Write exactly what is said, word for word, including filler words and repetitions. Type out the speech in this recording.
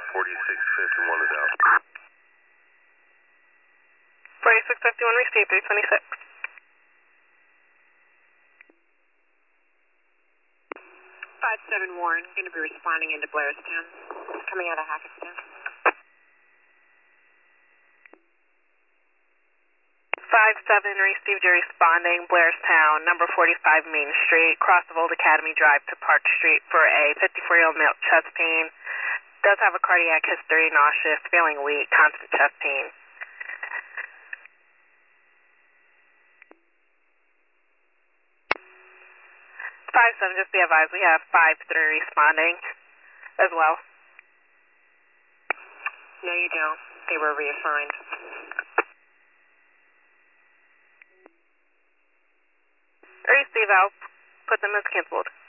forty-six fifty-one is out. forty-six fifty-one received, three twenty-six. five seven Warren, going to be responding into Blairstown, coming out of Hackettstown. five seven received, you're responding, Blairstown, number forty-five Main Street, cross of Old Academy Drive to Park Street for a fifty-four-year-old male, chest pain. Does have a cardiac history, nauseous, feeling weak, constant chest pain. five seven, just be advised, we have five three responding as well. No, you don't. They were reassigned. Receive, I'll put them as canceled.